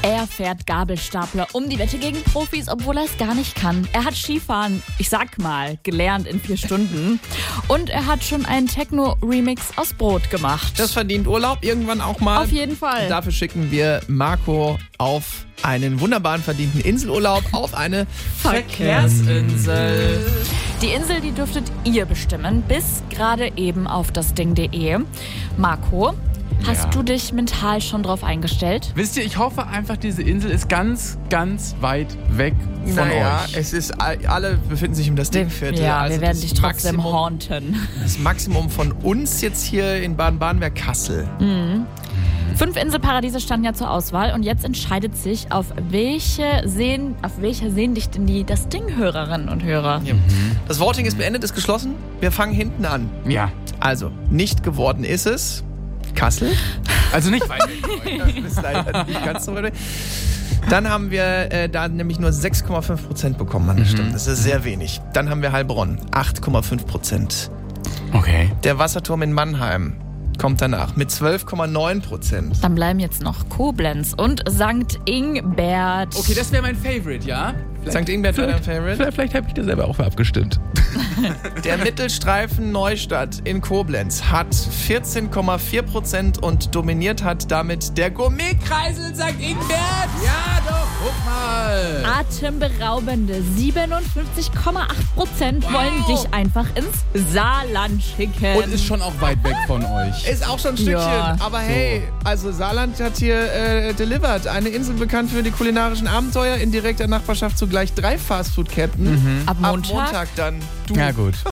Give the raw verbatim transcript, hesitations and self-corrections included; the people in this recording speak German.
Er fährt Gabelstapler um die Wette gegen Profis, obwohl er es gar nicht kann. Er hat Skifahren, ich sag mal, gelernt in vier Stunden. Und er hat schon einen Techno-Remix aus Brot gemacht. Das verdient Urlaub irgendwann auch mal. Auf jeden Fall. Dafür schicken wir Marco auf einen wunderbaren verdienten Inselurlaub auf eine Verkehrsinsel. Die Insel, die dürftet ihr bestimmen, bis gerade eben auf das Ding punkt de. Marco, hast Ja. du dich mental schon drauf eingestellt? Wisst ihr, ich hoffe einfach, diese Insel ist ganz, ganz weit weg von Naja, euch. es ist, alle befinden sich um das Dingviertel. Ja, also wir werden das dich trotzdem Maximum, haunten. Das Maximum von uns jetzt hier in Baden-Baden wäre Kassel. Fünf Inselparadiese standen ja zur Auswahl und jetzt entscheidet sich, auf welche Seen, auf welcher Seendichte die das Ding Hörerinnen und Hörer. Ja. Das Voting ist beendet, ist geschlossen. Wir fangen hinten an. Ja, Also, nicht geworden ist es Kassel. also nicht weit weg. Das ist leider nicht ganz so weit weg. Dann haben wir äh, da nämlich nur sechs Komma fünf Prozent bekommen an der Stimme. Das ist sehr wenig. Dann haben wir Heilbronn, acht Komma fünf Prozent. Okay. Der Wasserturm in Mannheim kommt danach mit zwölf Komma neun Prozent. Dann bleiben jetzt noch Koblenz und Sankt Ingbert. Okay, das wäre mein Favorite, ja? Sankt Ingbert war dein Favorite. Vielleicht, vielleicht habe ich da selber auch für abgestimmt. Der Mittelstreifen Neustadt in Koblenz hat vierzehn Komma vier Prozent und dominiert hat damit der Gourmetkreisel Sankt Ingbert. Ja, doch, guck mal. Atemberaubende siebenundfünfzig Komma acht Prozent wollen dich einfach ins Saarland schicken. Und ist schon auch weit weg von euch. Ist auch schon ein Stückchen, Ja. aber hey, also Saarland hat hier äh, delivered. Eine Insel bekannt für die kulinarischen Abenteuer, in direkter Nachbarschaft zugleich drei Fastfood-Ketten. Ab Ab Montag Montag dann. Du. Ja, gut.